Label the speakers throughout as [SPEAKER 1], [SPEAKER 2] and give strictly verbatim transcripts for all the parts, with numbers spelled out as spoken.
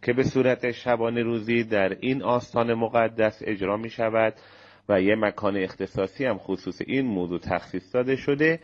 [SPEAKER 1] که به صورت شبانه روزی در این آستان مقدس اجرا می شود و یه مکان اختصاصی هم خصوص این موضوع تخصیص داده شده.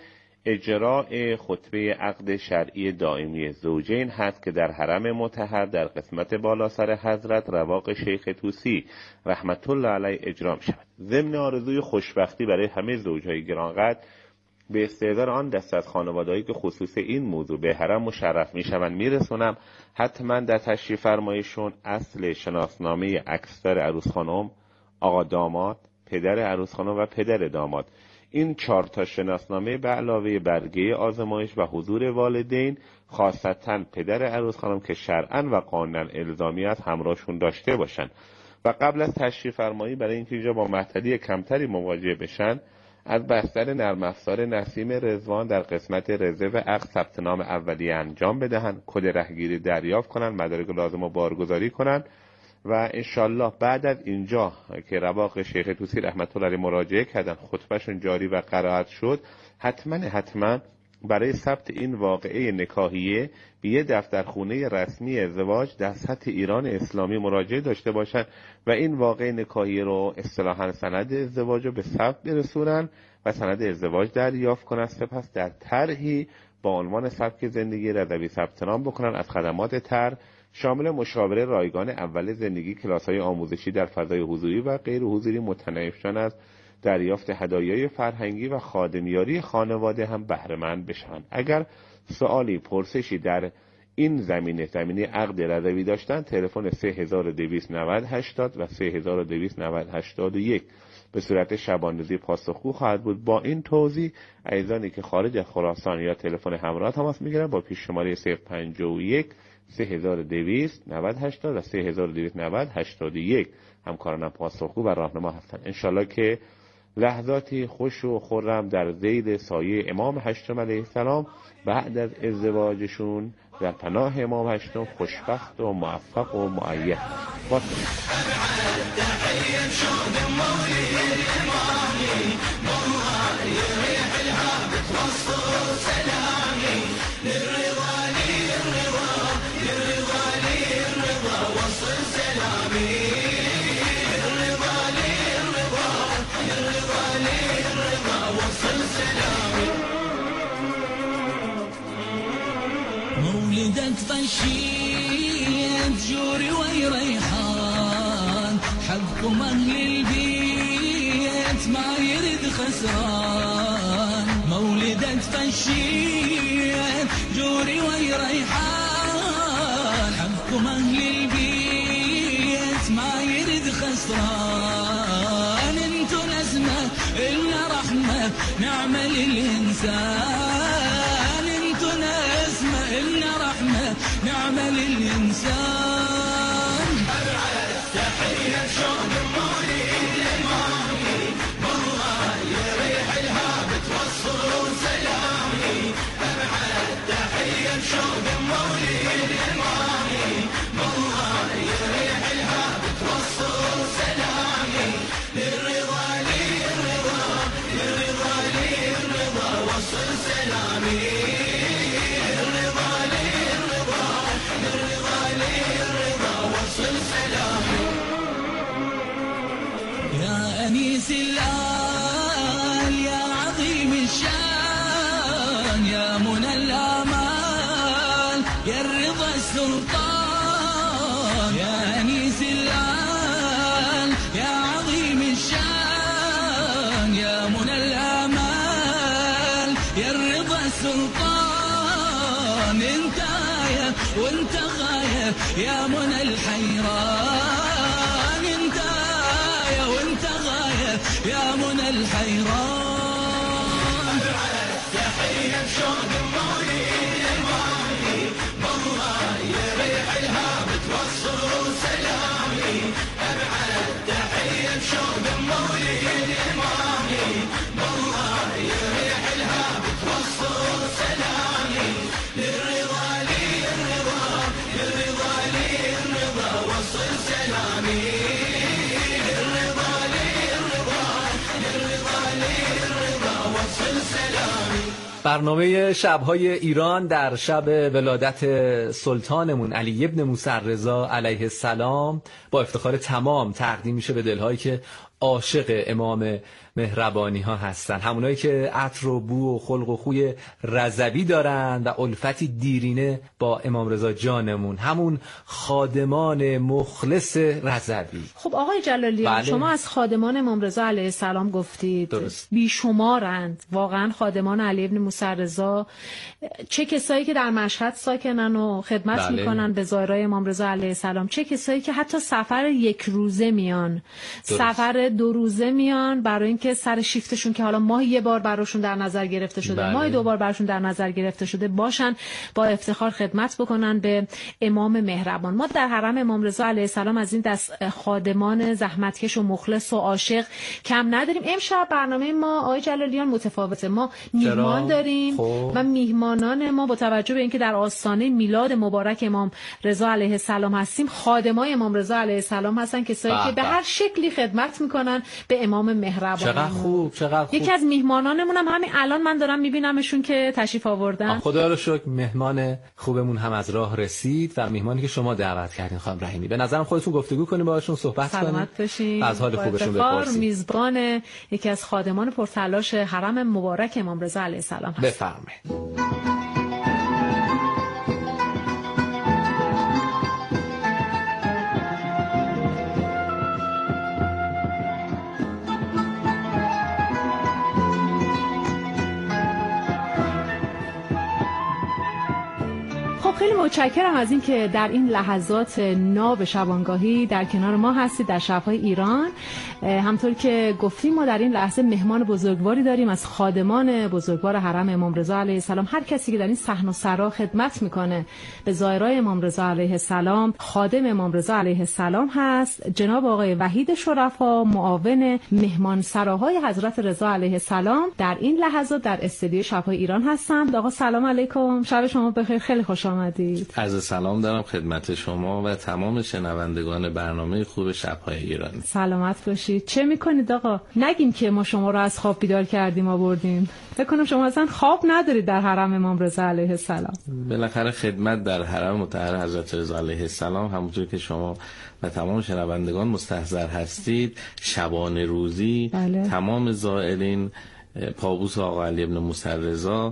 [SPEAKER 1] اجراء خطبه عقد شرعی دائمی زوجین هست که در حرم مطهر در قسمت بالا سر حضرت رواق شیخ طوسی رحمت الله علیه اجرا می شود. ضمن آرزوی خوشبختی برای همه زوجهای گرانقدر به استحضار آن دست از خانواده‌ای که خصوص این موضوع به حرم مشرف می شوند میرسونم. حتما در تشریف فرمایشون اصل شناسنامه اکثر عروس خانم، آقا داماد، پدر عروس خانم و پدر داماد، این چهار تا شناسنامه به علاوه برگه آزمایش و حضور والدین، خاصتا پدر عروس خانم که شرعاً و قانوناً الزامی است همراهشون داشته باشن. و قبل از تشریف فرمایی برای اینکه اینجا با محتدی کمتری مواجه بشن، از بستر نرم افزار نسیم رضوان در قسمت رزرو عقد ثبت نام اولیه انجام بدهن، کد رهگیری دریافت کنن، مدارک لازم رو بارگذاری کنن و انشالله بعد از اینجا که رواق شیخ طوسی رحمت الله علیه مراجعه کردن، خطبهشون جاری و قرائت شد، حتما حتما برای ثبت این واقعه نکاحیه به یه دفترخونه رسمی ازدواج در سطح ایران اسلامی مراجعه داشته باشن و این واقعه نکاحیه رو اصطلاحاً سند ازدواج رو به ثبت برسونن و سند ازدواج دریافت کنن. سپس در طرحی با عنوان سبک زندگی رضوی ثبت نام بکنن. از خدمات طرح شامل مشاوره رایگان اول زندگی، کلاس‌های آموزشی در فضای حضوری و غیر حضوری متنوعشان از دریافت هدایای فرهنگی و خادمیاری خانواده هم بهره مند بشن. اگر سوالی پرسشی در این زمینه زمینه عقد رضوی داشتن، تلفن سه هزار و دویست و نود هشتاد و سه هزار و دویست و نود هشتاد و یک به صورت شبانه‌روزی پاسخگو خواهد بود. با این توضیح عزیزانی که خارج از خراسان یا تلفن همراه تماس میگیرن با پیش شماره صفر پنجاه و یک سه هزار و دویست و نود هشتاد و سه هزار و دویست و نود هشتاد و یک همکارانم پاسخگو و راهنما هستند. انشالله که لحظاتی خوش و خرم در زید سایه امام هشتم علیه السلام بعد از ازدواجشون در پناه امام هشتم خوشبخت و موفق و مؤید باشند.
[SPEAKER 2] مولدك فشيت جوري ويريحان، حبكم أهل البيت ما يرد خسران. مولدك فشيت جوري ويريحان، حبكم أهل البيت ما يرد خسران. انتو نسمة إلنا رحمة نعمل الإنسان، انتو نسمة إلنا رحمة نعمل الإنسان. أبعد تحية شوق مولد الإمامي، والله يريح الهابط والصور سلامي. أبعد تحية شوق مولد الإمامي، والله يريح الهابط والصور سلامي. للرضا للرضا للرضا للرضا وصل سلامي. للرضا للرضا للرضا للرضا وصل سلامي. يا أنيس الآل يا عظيم الشان، يا منى الآمال يا الرضا السلطان. يا أنيس الآل يا عظيم الشان، يا منى الآمال يا الرضا السلطان. انت آية وانت غاية يا منى الحيران، انت آية وانت غاية يا منى الحيران. تحية شوق مولد الإمامي، والله يريح الهابط والصور سلامي. أبعد تحية شوق مولد الإمامي، والله يريح الهابط والصور سلامي. للرضا للرضا للرضا للرضا وصل سلامي. للرضا للرضا للرضا للرضا وصل سلامي.
[SPEAKER 3] برنامه شب‌های ایران در شب ولادت سلطانمون علی ابن موسی رضا علیه السلام با افتخار تمام تقدیم میشه به دل‌هایی که عاشق امام مهربانی ها هستن، همونایی که عطر و بو و خلق و خوی رضوی دارن و الفتی دیرینه با امام رضا جانمون، همون خادمان مخلص رضوی.
[SPEAKER 4] خب آقای جلالیان، بله. شما از خادمان امام رضا علیه السلام گفتید درست. بیشمارند واقعا خادمان علی ابن موسی رضا، چه کسایی که در مشهد ساکنن و خدمت بله. میکنن به زائرای امام رضا علیه السلام، چه کسایی که حتی سفر یک روزه میان درست. سفر دو روزه میان برای اینکه سر شیفتشون که حالا ماه یه بار براشون در نظر گرفته شده بله. ماه دو بار براشون در نظر گرفته شده باشن، با افتخار خدمت بکنن به امام مهربان. ما در حرم امام رضا علیه السلام از این دست خادمان زحمتکش و مخلص و عاشق کم نداریم. امشب برنامه ما آقای جلالیان متفاوته، ما میهمان داریم خوب. و میهمانان ما با توجه به اینکه در آستانه میلاد مبارک امام رضا علیه السلام هستیم، خادمای امام رضا علیه السلام هستن، کسایی که به هر شکلی خدمت میکنن به امام مهربان.
[SPEAKER 3] چقدر خوب، چقدر خوب.
[SPEAKER 4] یکی از میهمانانمون هم همین الان من دارم میبینمشون که تشریف آوردن.
[SPEAKER 3] خدا رو شکر مهمان خوبمون هم از راه رسید و میهمانی که شما دعوت کردین خانم رحیمی. به نظرم خودتون گفتگو کنین باهاشون، صحبت کنین، از حال خوبشون بپرسین.
[SPEAKER 4] میزبان یکی از خادمان پرتلاش حرم مبارک امام رضا علیه السلام هست.
[SPEAKER 3] بفرمایید.
[SPEAKER 4] خیلی متشکرم از این که در این لحظات ناب شبانگاهی در کنار ما هستید در شب‌های ایران. همطور که گفتیم ما در این لحظه مهمان بزرگواری داریم از خادمان بزرگوار حرم امام رضا علیه السلام. هر کسی که در این صحن و سرا خدمت میکنه به زائرای امام رضا علیه السلام خادم امام رضا علیه السلام هست. جناب آقای وحید شرفا، معاون مهمان سراهای حضرت رضا علیه السلام، در این لحظات در استودیو شب‌های ایران هستند. آقا سلام علیکم، شب شما بخیر، خیلی خوش آمدید.
[SPEAKER 5] عرض سلام دارم خدمت شما و تمام شنوندگان برنامه خوب شب‌های ایران.
[SPEAKER 4] سلامت باشید. چه میکنید آقا؟ نگین که ما شما رو از خواب بیدار کردیم آوردیم. فکر کنم شما اصلا خواب ندارید در حرم امام رضا علیه السلام.
[SPEAKER 5] بالاخره خدمت در حرم مطهر حضرت رضا علیه السلام، همونطور که شما و تمام شنوندگان مستحضر هستید، شبانه روزی بله. تمام زائرین پابوس آقا علی ابن موسی رضا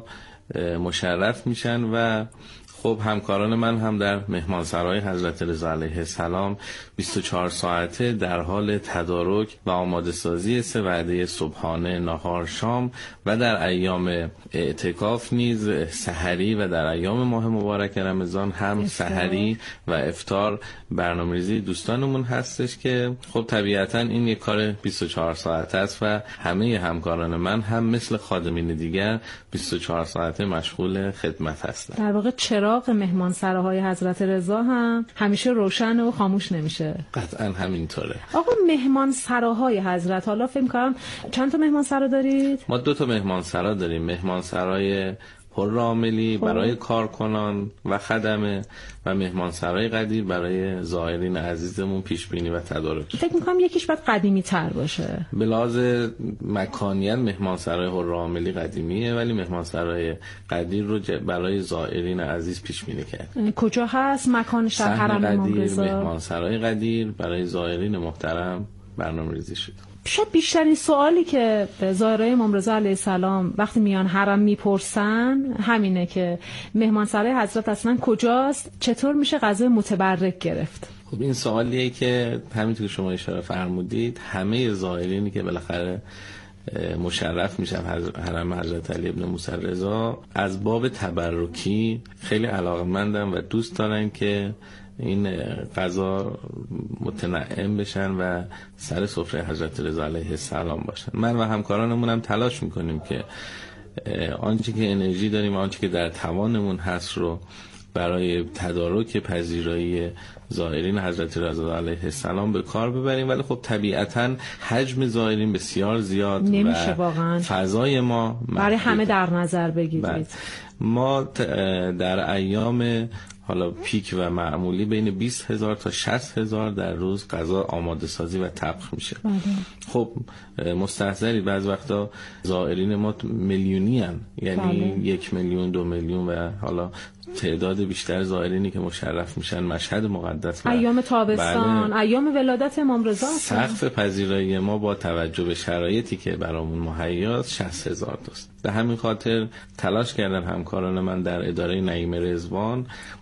[SPEAKER 5] مشرف میشن و خب همکاران من هم در مهمانسرای حضرت رضا علیه السلام بیست و چهار ساعته در حال تدارک و آماده سازی سه وعده صبحانه، نهار، شام و در ایام اعتکاف نیز سحری و در ایام ماه مبارک رمضان هم سحری و افطار برنامه‌ریزی دوستانمون هستش که خب طبیعتا این یک کار بیست و چهار ساعته است و همه همکاران من هم مثل خادمین دیگر بیست و چهار ساعته مشغول خدمت هستند.
[SPEAKER 4] در واقع چراغ مهمانسراهای حضرت رضا هم همیشه روشن و خاموش نمیشه.
[SPEAKER 5] قطعا همینطوره.
[SPEAKER 4] آقا مهمانسراهای حضرت، حالا فکر می‌کنم چند تا مهمانسرا دارید؟
[SPEAKER 5] ما دو تا مهمانسرا داریم، مهمانسرای حراملی برای کارکنان و خدمه و مهمانسرای قدیر برای زائرین عزیزمون پیش بینی و تدارک.
[SPEAKER 4] فکر می‌کنم یکیش باید قدیمی تر باشه.
[SPEAKER 5] به لحاظ مکانیت مهمانسرای حراملی قدیمیه، ولی مهمانسرای قدیر رو برای زائرین عزیز پیش بینی کرد.
[SPEAKER 4] کجا هست مکانش در حرم امام رضا؟
[SPEAKER 5] مهمانسرای قدیر برای زائرین محترم برنامه‌ریزی شده.
[SPEAKER 4] شاید بیشترین سوالی که زائرای امام رضا علیه السلام وقتی میان حرم میپرسن همینه که مهمانسرای حضرت اصلا کجاست، چطور میشه غذای متبرک گرفت.
[SPEAKER 5] خب این سوالیه که همینطور که شما اشاره فرمودید همه زائرینی که بالاخره مشرف میشن حرم حضرت علی ابن موسی رضا از باب تبرکی خیلی علاقه‌مندن و دوست دارن که این غذا متنعم بشن و سر سفره حضرت رضا علیه السلام باشن. من و همکارانمون هم تلاش میکنیم که آنچه که انرژی داریم و آنچه که در توانمون هست رو برای تدارک پذیرایی زائرین حضرت رضا علیه السلام به کار ببریم، ولی خب طبیعتاً حجم زائرین بسیار زیاد
[SPEAKER 4] نمیشه
[SPEAKER 5] و
[SPEAKER 4] واقعا
[SPEAKER 5] فضای ما
[SPEAKER 4] برای همه در نظر بگیرید.
[SPEAKER 5] ما در ایام حالا پیک و معمولی بین بیست هزار تا شصت هزار در روز غذا آماده سازی و طبخ میشه. بله. خب مستحضری بعض وقتا زائرین ما میلیونی هن. یعنی بله. یک میلیون دو میلیون و حالا تعداد بیشتر زائرینی که مشرف میشن مشهد مقدس و
[SPEAKER 4] ایام تابستان، بله. ایام ولادت امام رضا.
[SPEAKER 5] سقف پذیرایی ما با توجه به شرایطی که برامون مهیاست شصت هزار تاست. به همین خاطر تلاش کردن همکاران من در اداره نعیم رضوان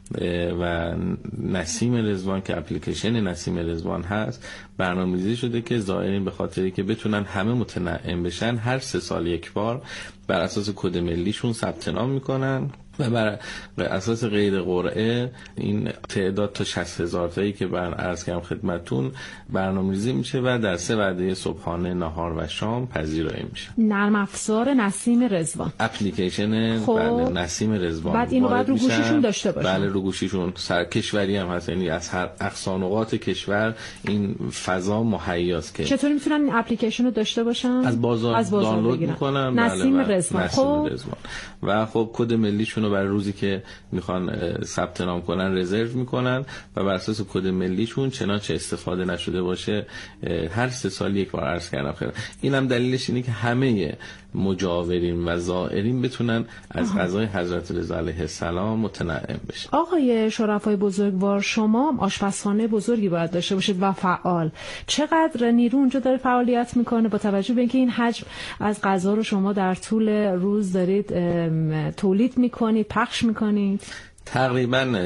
[SPEAKER 5] و نسیم رضوان که اپلیکیشن نسیم رضوان هست برنامه‌ریزی شده که زائرین به خاطری که بتونن همه متنعم بشن هر سه سال یک بار بر اساس کد ملیشون ثبت نام میکنن و بر اساس غیر قرعه این تعداد تا شصت هزار تایی که بر عرض کردم خدمتتون برنامه‌ریزی میشه و در سه وعده صبحانه، نهار و شام پذیرایی میشه.
[SPEAKER 4] نرم افزار نسیم رضوان،
[SPEAKER 5] اپلیکیشن
[SPEAKER 4] خب.
[SPEAKER 5] بله نسیم رضوان.
[SPEAKER 4] بعد اینو بعد رو گوشیشون داشته باشن.
[SPEAKER 5] بله رو گوشیشون سر کشوری هم هست، یعنی از هر اقصانقاط کشور این فضا مهیاست. که
[SPEAKER 4] چطوری میتونن این اپلیکیشن رو داشته باشن؟
[SPEAKER 5] از بازار, از بازار دانلود میکنن.
[SPEAKER 4] نسیم
[SPEAKER 5] بله
[SPEAKER 4] رضوان.
[SPEAKER 5] خب و خب کد ملیشون رو برای روزی که میخوان ثبت نام کنن رزرو میکنن و بر اساس کد ملیشون چنانچه استفاده نشده باشه هر سه سال یک بار عرض کردم خیر. اینم دلیلش اینه که همه مجاورین و زائرین بتونن از غذای حضرت رضا علیه السلام متنعم بشن.
[SPEAKER 4] آقای شرفای بزرگوار، شما آشپزخانه بزرگی باید داشته باشید و فعال. چقدر نیرو اونجا داره فعالیت میکنه با توجه به اینکه این حجم از غذا رو شما در طول روز دارید تولید میکنید، پخش میکنید؟
[SPEAKER 5] تقریبا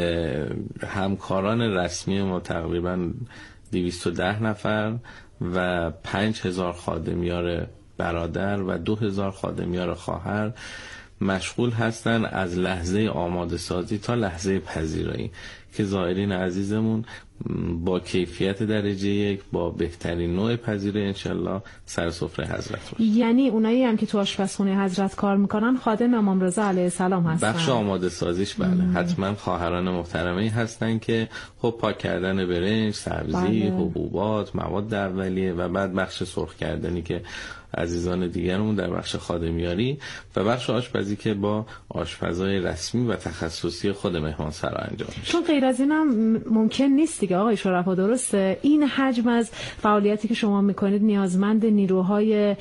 [SPEAKER 5] همکاران رسمی ما تقریبا دویست و ده نفر و پنج هزار خادمیار برادر و دو هزار خادمیار خواهر مشغول هستن از لحظه آماده سازی تا لحظه پذیرایی که زائرین عزیزمون با کیفیت درجه یک با بهترین نوع پذیرایی انشالله سر سفره حضرت باشه.
[SPEAKER 4] یعنی اونایی هم که تو آشپزخونه حضرت کار میکنن خادم امام رضا علیه السلام هستن؟
[SPEAKER 5] بخش آماده سازیش بله ام. حتما خواهران محترمه هستن که خب پاک کردن برنج، سبزی، بله. حبوبات، مواد اولیه و بعد بخش سرخ کردنی که عزیزان دیگرمون در بخش خادمیاری و بخش آشپزی که با آشپزای رسمی و تخصصی خود مهمانسرا انجام میشه.
[SPEAKER 4] چون غیر از اینم ممکن نیست دیگه آقای شرفا، درسته؟ این حجم از فعالیتی که شما میکنید نیازمند نیروهای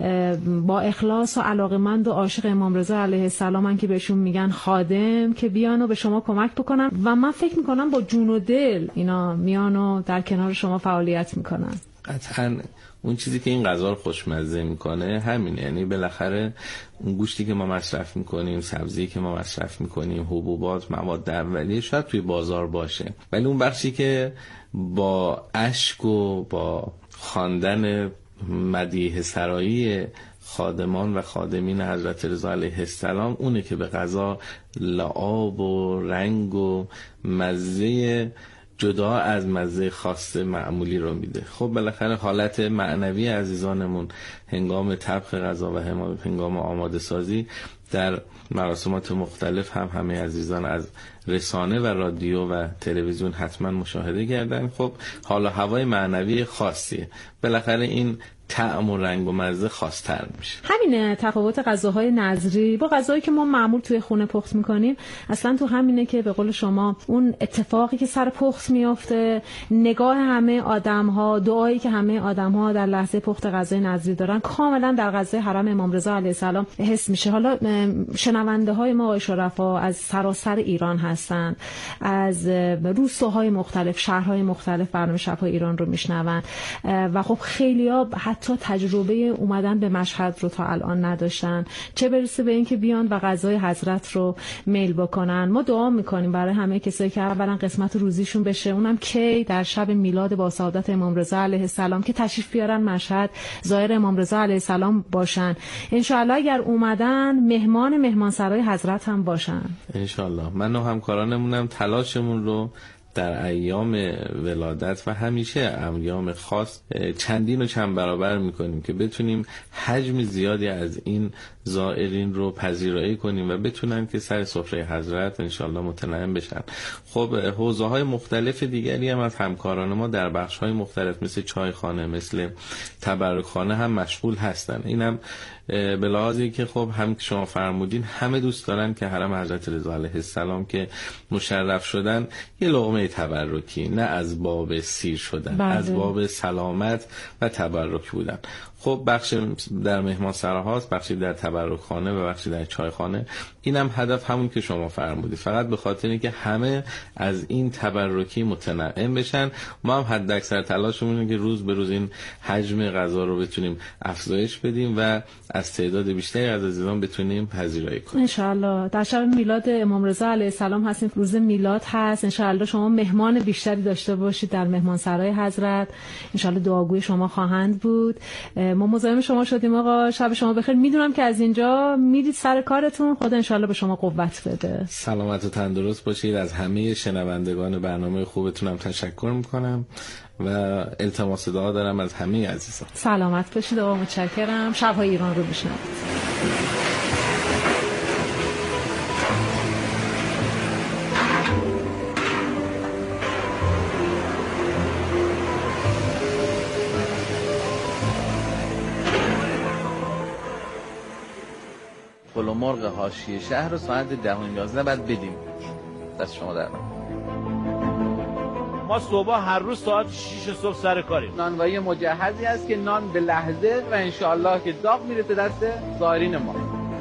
[SPEAKER 4] با اخلاص و علاقمند و عاشق امام رضا علیه السلام که بهشون میگن خادم که بیان و به شما کمک بکنن و من فکر میکنم با جون و دل اینا میان و در کنار شما فعالیت میکنن.
[SPEAKER 5] قطعاً اون چیزی که این غذا رو خوشمزه میکنه همینه، یعنی بالاخره اون گوشتی که ما مصرف میکنیم، سبزی که ما مصرف میکنیم، حبوبات، مواد اولیه شاید توی بازار باشه، ولی اون بخشی که با اشک و با خواندن مدیح سرایی خادمان و خادمین حضرت رضا علیه السلام اونه که به غذا لعاب و رنگ و مزه جدا از مزه خاص معمولی رو میده. خب بالاخره حالت معنوی عزیزانمون هنگام طبخ غذا و هنگام آماده سازی در مراسمات مختلف هم همه عزیزان از رسانه و رادیو و تلویزیون حتما مشاهده کردن. خب حالا هوای معنوی خاصیه، بالاخره این طعم و رنگ و مزه خاص‌تر میشه.
[SPEAKER 4] همینه تفاوت غذاهای نظری با غذایی که ما معمول توی خونه پخت میکنیم، اصلا تو همینه که به قول شما اون اتفاقی که سر پخت میافته، نگاه همه آدم‌ها، دعایی که همه آدم‌ها در لحظه پخت غذای نظری دارن کاملا در غذای حرم امام رضا علیه السلام حس میشه. حالا شنونده های ما شرفا از سراسر ایران هستن، از روستاهای مختلف، شهرهای مختلف برنامه شب‌های ایران رو میشنون و خب خیلی‌ها حتی تجربه اومدن به مشهد رو تا الان نداشتن، چه برسه به این که بیان و غذای حضرت رو میل بکنن. ما دعا میکنیم برای همه کسایی که اولا قسمت روزیشون بشه، اونم کی در شب میلاد با سعادت امام رضا علیه السلام که تشریف بیارن مشهد، زائر امام رضا علیه السلام باشن. انشاءالله اگر اومدن مهمان مهمانسرای حضرت هم باشن.
[SPEAKER 5] انشاءالله من و همکارانمونم تلاشمون رو در ایام ولادت و همیشه ایام خاص چندین و چند برابر میکنیم که بتونیم حجم زیادی از این زائرین رو پذیرایی کنیم و بتونن که سر سفره حضرت انشالله متنعم بشن. خب حوزه های مختلف دیگری هم از همکاران ما در بخش های مختلف مثل چایخانه، مثل تبرکخانه هم مشغول هستن. اینم به لحاظی که خب هم که شما فرمودین همه دوست دارن که حرم حضرت رضا علیه السلام که مشرف شدن یه لقمه تبرکی، نه از باب سیر شدن، بله. از باب سلامت و تبرک بودن. خب بخش در مهمان سراهاست، بخشی در تبرکخانه و بخشی در چایخانه. اینم هدف همون که شما فرمودید، فقط به خاطر اینکه همه از این تبرکی متنعم بشن. ما هم حد اکثر تلاشمون اینه که روز به روز این حجم غذا رو بتونیم افزایش بدیم و از تعداد بیشتری از عزیزان بتونیم پذیرایی کنیم.
[SPEAKER 4] ان شاء الله. در شب میلاد امام رضا علیه السلام هستیم، روز میلاد هست. ان شاء الله شما مهمان بیشتری داشته باشید در مهمانسرای حضرت. ان شاء الله دعاگوی شما خواهند بود. ما مزاحم شما شدیم آقا، شب شما بخیر. میدونم که از اینجا میرید سر کارتون، خدا ان شاء الله به شما قوت بده.
[SPEAKER 5] سلامت و تندرست باشید. از همه شنوندگان برنامه خوبتونم تشکر میکنم و التماس دعا دارم از همه عزیزان.
[SPEAKER 4] سلامت باشید آقا، متشکرم. شب‌های ایران رو بشنوید.
[SPEAKER 6] پلو مرغ حاشیه شهر رو ساعت ده و یازده بعد بدیم دست شما در.
[SPEAKER 7] ما صبح هر روز ساعت شش صبح سر کاریم.
[SPEAKER 6] نانوایی مجهزی است که نان به لحظه و انشاءالله که داغ میرسه دست زائرین ما.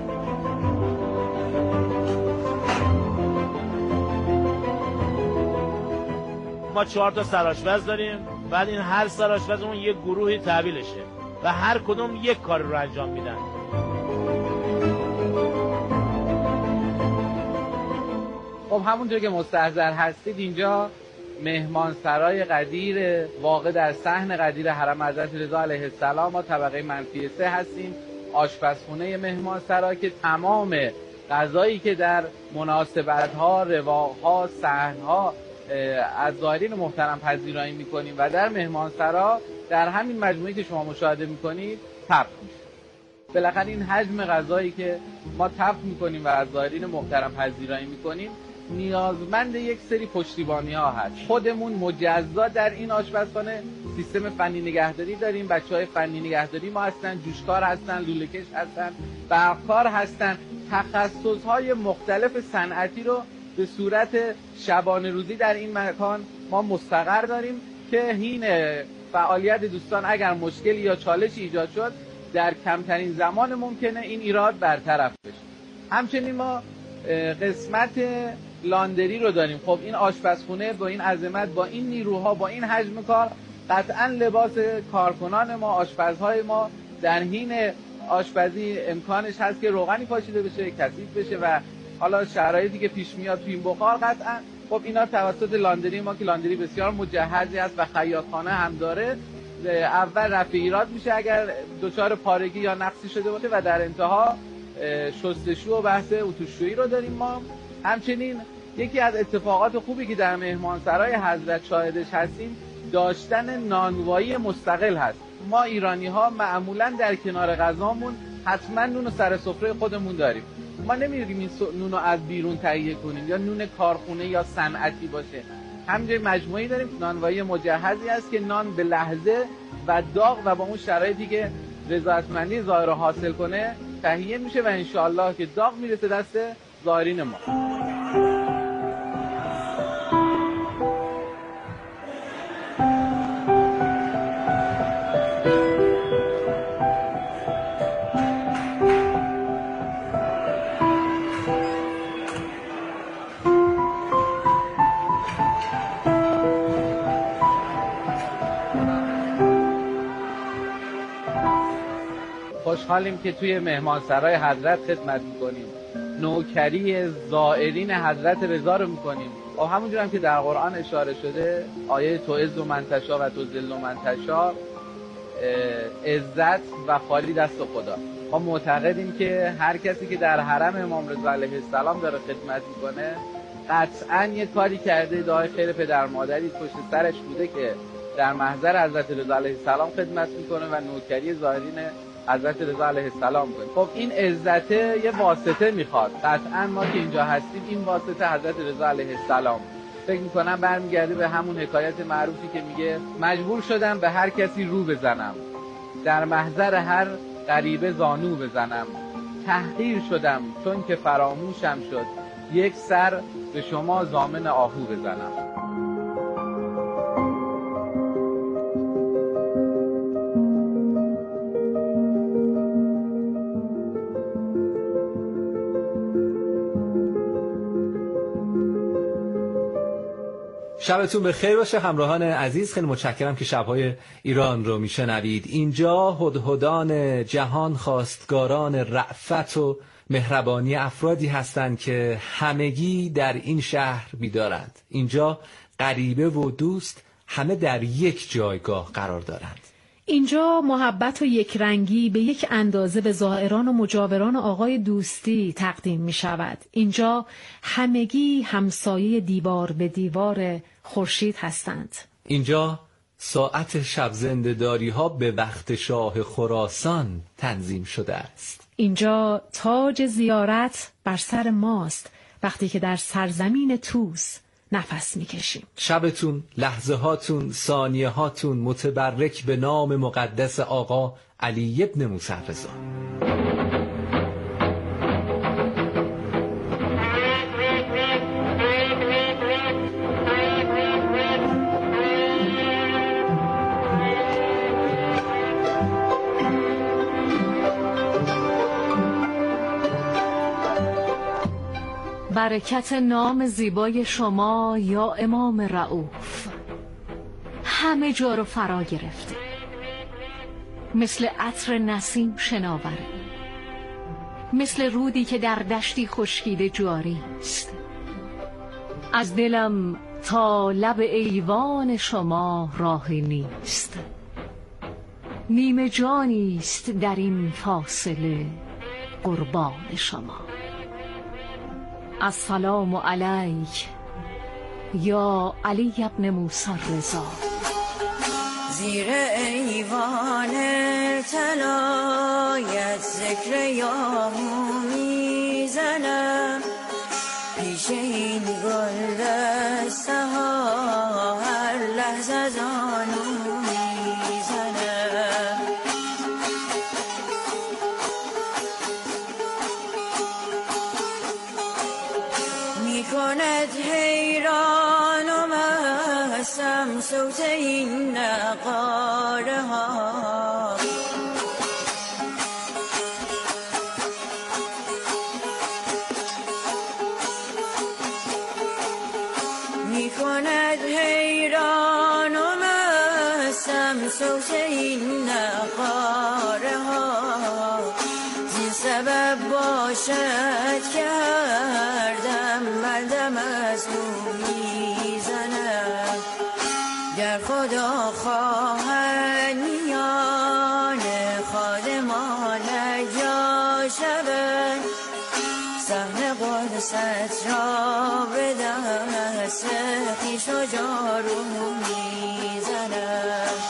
[SPEAKER 7] ما چهار تا سرآشپز داریم، بعد این هر سرآشپزمون یک گروهی تحویلشه و هر کدوم یک کار رو انجام میدن.
[SPEAKER 6] خب همونطور که مستحضر هستید اینجا مهمانسرای قدیر واقع در صحن قدیر حرم حضرت رضا علیه السلام، ما طبقه منفی سه هستیم. آشپزخونه مهمانسرا که تمام غذایی که در مناسبت‌ها، رواق‌ها، صحن‌ها از زائرین محترم پذیرایی می‌کنیم و در مهمانسرا در همین مجموعه‌ای که شما مشاهده می‌کنید طبخ میشه. بالاخره این حجم غذایی که ما طبخ می‌کنیم و از زائرین محترم پذیرایی می‌کنیم نیازمند یک سری پشتیبانی‌ها هست. خودمون مجزا در این آشپزخانه سیستم فنی نگهداری داریم. بچه‌های فنی نگهداری ما هستن، جوشکار هستن، لوله‌کش هستن، برقکار هستن. تخصص‌های مختلف صنعتی رو به صورت شبانه روزی در این مکان ما مستقر داریم که حین فعالیت دوستان اگر مشکلی یا چالشی ایجاد شد در کمترین زمان ممکنه این ایراد برطرف بشه. همچنین ما قسمت لاندری رو داریم. خب این آشپزخونه با این عظمت، با این نیروها، با این حجم کار، قطعا لباس کارکنان ما، آشپزهای ما در حین آشپزی امکانش هست که روغنی پاشیده بشه، کثیف بشه و حالا شرایطی که پیش میاد تو این بخار قطعا خب اینا توسط لاندری ما که لاندری بسیار مجهزی است و خیاطخانه هم داره، اول رفع ایراد میشه اگر دچار پارگی یا نقصی شده باشه و در انتها شستشو و بحث اتوشویی رو داریم. ما همچنین یکی از اتفاقات خوبی که در مهمانسرای حضرت شاهدش هستیم داشتن نانوایی مستقل هست. ما ایرانی ها معمولا در کنار غذامون حتما نون و سر سفره خودمون داریم. ما نمیریم این نون رو از بیرون تهیه کنیم یا نون کارخونه یا صنعتی باشه. همینجوری مجموعی داریم نانوایی مجهزی است که نان به لحظه و داغ و با اون شرایطی که رضایتمندی زائر رو حاصل کنه تهیه میشه و انشاءالله که داغ میرسه دست زائرین ما. خوشحالیم که توی مهمانسرای حضرت خدمت میکنیم، نوکری زائرین حضرت رضا رو میکنیم و همونجور هم که در قرآن اشاره شده آیه تعز من تشا و تذل من تشا، عزت و خالی دست خدا. ما معتقدیم که هر کسی که در حرم امام رضا علیه السلام داره خدمت میکنه قطعاً یه کاری کرده، دعای خیر پدر مادری پشت سرش بوده که در محضر حضرت رضا علیه السلام خدمت میکنه و نوکری ظاهرین حضرت رضا علیه السلام کنه. خب این عزته یه واسطه میخواد. قطعاً ما که اینجا هستیم این واسطه حضرت رضا علیه السلام. فکر میکنم برمیگرده به همون حکایت معروفی که میگه مجبور شدم به هر کسی رو بزنم، در محضر هر غریبه زانو بزنم، تحقیر شدم چون که فراموشم شد، یک سر به شما ضامن آهو بزنم.
[SPEAKER 3] شبتون به خیر باشه همراهان عزیز. خیلی متشکرم که شبهای ایران رو میشنوید. اینجا هدهدان جهان، خواستگاران رأفت و مهربانی افرادی هستند که همگی در این شهر بیدارند. اینجا غریبه و دوست همه در یک جایگاه قرار دارند.
[SPEAKER 4] اینجا محبت و یک رنگی به یک اندازه به زائران و مجاوران آقای دوستی تقدیم می شود. اینجا همگی همسایه دیوار به دیوار خورشید هستند.
[SPEAKER 3] اینجا ساعت شب زنده‌داری ها به وقت شاه خراسان تنظیم شده است.
[SPEAKER 4] اینجا تاج زیارت بر سر ماست وقتی که در سرزمین توس نفس میکشیم.
[SPEAKER 3] شبتون، لحظه هاتون، ثانیه هاتون متبرک به نام مقدس آقا علی ابن موسی رضا.
[SPEAKER 8] برکت نام زیبای شما یا امام رؤوف همه جا رو فرا گرفته، مثل عطر نسیم شناوره، مثل رودی که در دشتی خشکیده جاری است. از دلم تا لب ایوان شما راهی نیست، نیمه جانی است در این فاصله قربان شما. السلام علیک یا علی ابن موسی رضا.
[SPEAKER 9] زیر ایوان طلایت ذکر یامو میزنم، پیش این گل دسته ها هر لحظه زانو میزنم. میکند حیران و مستم صوت این نقاره ها، میکند حیران و مستم صوت این نقاره ها. زین سبب باشد که هر دم مردم از او میزنم، گر خدا خواهد میان خادمان جا شود، صحن قدست را به دست خویش و جارو میزنم.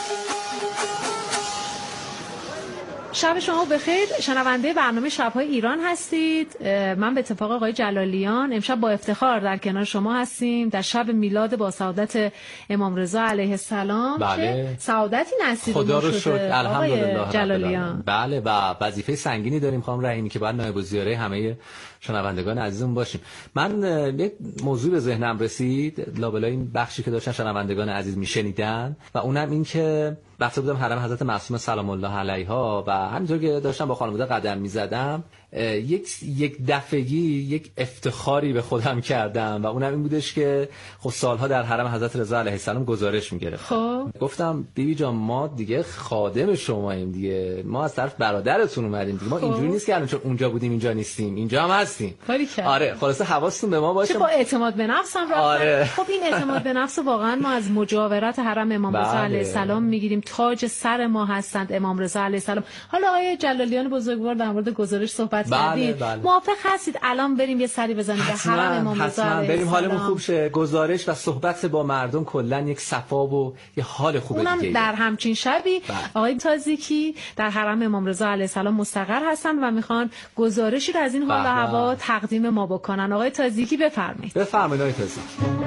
[SPEAKER 4] شب شما بخیر. شنونده برنامه شب‌های ایران هستید. من به اتفاق آقای جلالیان امشب با افتخار در کنار شما هستیم در شب میلاد با سعادت امام رضا علیه السلام.
[SPEAKER 3] بله.
[SPEAKER 4] سعادتی نصیب
[SPEAKER 3] خدا رو شکر
[SPEAKER 4] الحمدلله جلالیان.
[SPEAKER 3] بله و وظیفه سنگینی داریم خانم رحیمی که باید نایب الزیاره همه شنوندگان عزیزمون باشیم. من یک موضوع به ذهنم رسید لابلای این بخشی که داشتن شنوندگان عزیز میشنیدن و اونم این که رفته بودم حرم حضرت معصومه سلام الله علیها و همینطور که داشتم با خانواده قدم میزدم یک یک دفعگی یک افتخاری به خودم کردم و اونم این بودش که خب سالها در حرم حضرت رضا علیه السلام گزارش میگرفتم. گفتم بیبی جان ما دیگه خادم شماییم دیگه، ما از طرف برادرتون اومدیم دیگه، ما خب. اینجوری نیست که الان چون اونجا بودیم اینجا نیستیم، اینجا هم هستیم. آره خلاصه حواستون به ما باشه.
[SPEAKER 4] چه با اعتماد به نفس هم رفتن.
[SPEAKER 3] آره.
[SPEAKER 4] خب این اعتماد به نفس واقعا ما از مجاورت حرم امام رضا علیه السلام میگیریم، تاج سر ما هستند امام رضا علیه السلام. حالا آقای جلالیان بزرگوار در مورد گزارش صحبت صحبت
[SPEAKER 3] بله
[SPEAKER 4] کردیم.
[SPEAKER 3] بله.
[SPEAKER 4] موافق هستید الان بریم یه سری بزنیم به حرم امام رضا علیه
[SPEAKER 3] بریم
[SPEAKER 4] السلام؟
[SPEAKER 3] حالمون خوب شه، گزارش و صحبت با مردم کلا یک صفا و یه حال خوب دیگه.
[SPEAKER 4] اونم در همچین شبی بله. آقای تازیکی در حرم امام رضا علیه السلام مستقر هستن و میخوان گزارشی رو از این حال و هوا تقدیم ما بکنن. آقای تازیکی بفرمایید.
[SPEAKER 3] بفرمایید آقای تازیکی.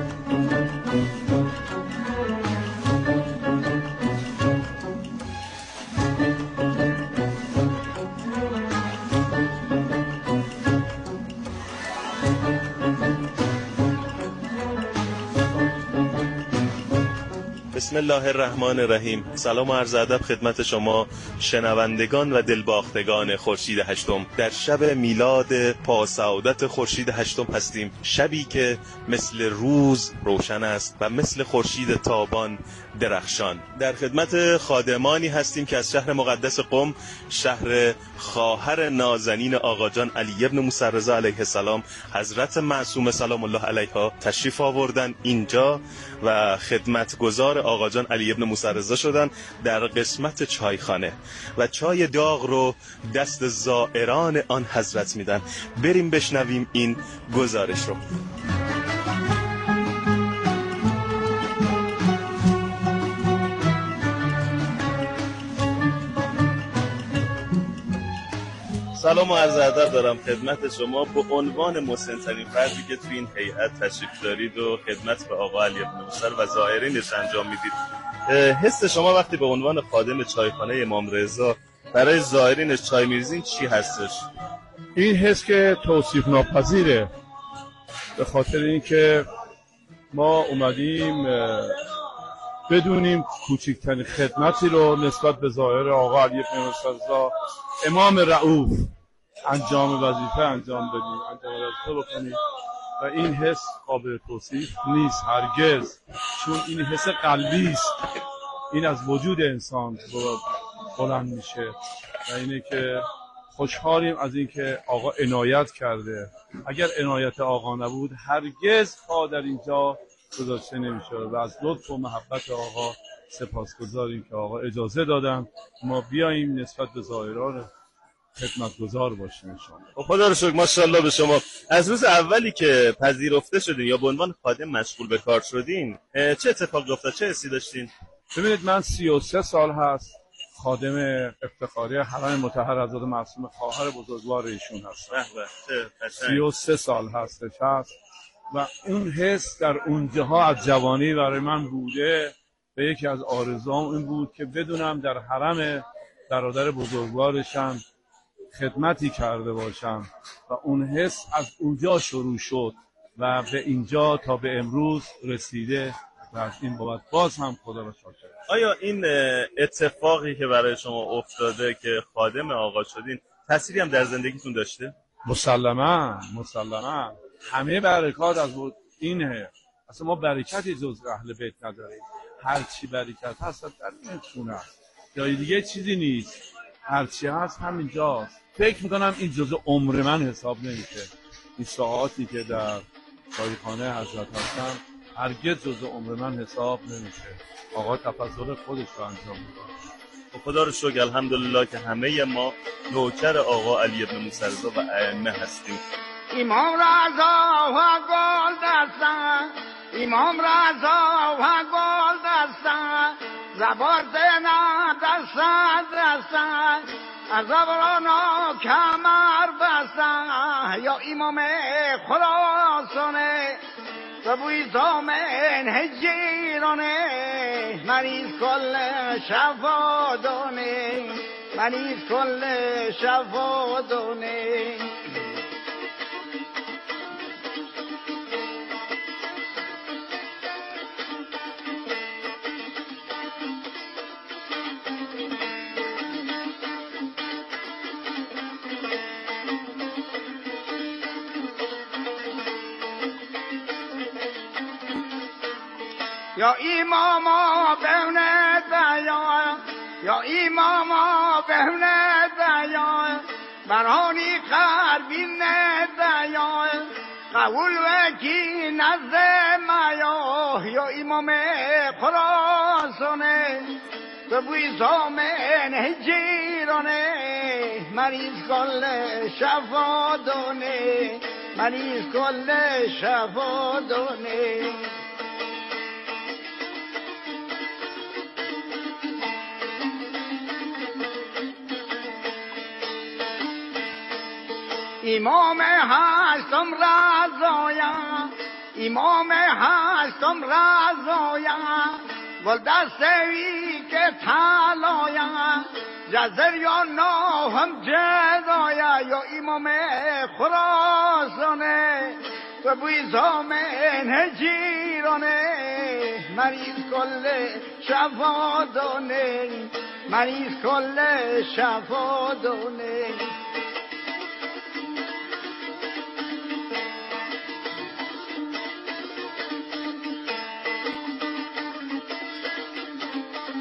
[SPEAKER 10] بسم الله الرحمن الرحیم. سلام و عرض ادب خدمت شما شنوندگان و دلباختگان خورشید هشتم. در شب میلاد پاسعادت خورشید هشتم هستیم، شبی که مثل روز روشن است و مثل خورشید تابان درخشان. در خدمت خادمانی هستیم که از شهر مقدس قم، شهر خواهر نازنین آقا جان علی ابن موسی رضا علیه السلام، حضرت معصومه سلام الله علیها تشریف آوردن اینجا و خدمتگزار آقا جان علی ابن موسی رضا شدن در قسمت چایخانه و چای داغ رو دست زائران آن حضرت میدن. بریم بشنویم این گزارش رو. سلام و عرض ادب دارم خدمت شما به عنوان مسن‌ترین فردی که تو این هیئت تشریف دارید و خدمت به آقا علی ابن موسی و زائرینش انجام میدید. حس شما وقتی به عنوان خادم چایخانه امام رضا برای زائرینش چای میریزین چی هستش؟
[SPEAKER 11] این حس که توصیف ناپذیره، به خاطر اینکه ما اومدیم بدونیم کوچکترین خدمتی رو نسبت به زائر آقا علی ابن موسی رضا امام رؤوف انجام وظیفه انجام بدیم، انجام وظیفه بکنیم و این حس قابل توصیف نیست هرگز، چون این حس قلبی است، این از وجود انسان بلند میشه و اینه که خوشحالیم از اینکه آقا عنایت کرده. اگر عنایت آقا نبود هرگز پا در اینجا گذاشته نمیشه و از لطف و محبت آقا سپاسگزاریم که آقا اجازه دادن ما بیاییم نسبت به زائران خدمتگزار باشیم انشاءالله.
[SPEAKER 10] خدا رو شکر، ماشاءالله به شما. از روز اولی که پذیرفته شدین یا به عنوان خادم مشغول به کار شدین چه اتفاقی افتاد؟ چه حسی داشتین؟
[SPEAKER 11] ببینید من سی و سه سال هست خادم افتخاری حرم مطهر حضرت معصومه خواهر بزرگوار ایشون هستم. سی و سه سال هستش هست و اون حس در اونجاها از جوانی برای من بوده و یکی از آرزوام این بود که بدونم در حرم برادر بزرگوارشم خدمتی کرده باشم و اون حس از اونجا شروع شد و به اینجا تا به امروز رسیده و از این بابت باز هم خدا را شاکرم.
[SPEAKER 10] آیا این اتفاقی که برای شما افتاده که خادم آقا شدین تأثیری هم در زندگیتون داشته؟
[SPEAKER 11] مسلما مسلما همه برکات از اینه. اصلا ما برکتی جز اهل بیت نداریم، هر چی برکت هست در این خونه است، جای دیگه چیزی نیست، هر چی هست همینجاست. فکر میکنم این جزء عمر من حساب نمیشه، این ساعاتی که در چایخانه حضرت هستم هرگز جزء عمر من حساب نمیشه. آقا تفضل خودش رو انجام میده.
[SPEAKER 10] خدا رو شکر الحمدلله که همه ما نوکر آقا علی ابن موسی رضا و ائمه هستیم.
[SPEAKER 12] امام رضا و گل دستن، امام رضا و گل دستن، زبار دینا دستن دستن، از زبرانا کمر بستن، یا امام خراسانه و بوی زامن هجیرانه، مریض کل شفادانه، مریض کل شفادانه. یا اماما بهونه دیا، یا اماما بهونه دیا، برانی قربین دیا، قبول وکی نزد مایا، یا امام خراسانه تو بوی زامن جیرانه مریض کل شفا دونه مریض کل شفا دونه امام هستم رضایم امام هستم رضایم ول دستوی که تلایم جزر یا ناهم جدایا یا امام خراسانه و بوی زامن جیرانه مریض کل شفا دونه مریض کل شفا دونه